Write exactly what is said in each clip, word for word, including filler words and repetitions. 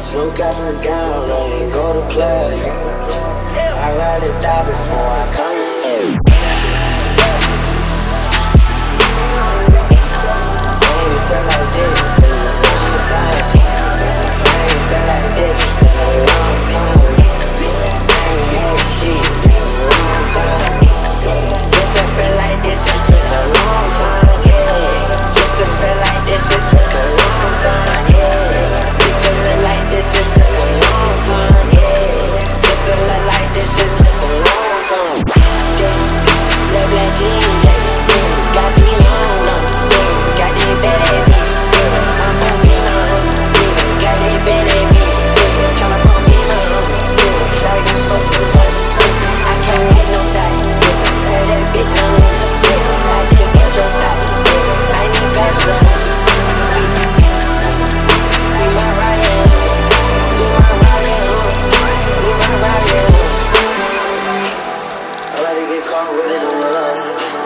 Flew got her down, I ain't go to play. I'd rather die before I come in. I ain't felt like this in a long time. I ain't felt like this in a long time. I ain't had shit in a long time. Just to feel like this, it took a long time, yeah. Just to feel like this, it took a long time, yeah. Just to look like this, it took a long time, yeah. Just to look like this, it took a long time, yeah. Love like jeans, yeah, yeah. Got me long, no, yeah. Got that baby, yeah. I'm from me, my own, yeah. Got that baby, yeah. Tryna from me, my own, yeah. Shawty got so too much, I can't wait no dice, yeah. Pay that bitch on, yeah. I just got your back, yeah. I need bachelor. We my Ryan, we my Ryan, we my Ryan. I like to get caught with it on the love.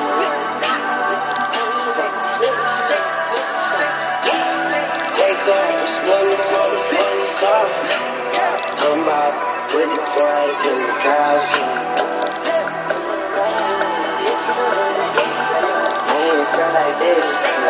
Wake up and smell the motherfucking coffee. I'm about twenty boys in the coffee. I ain't felt like this.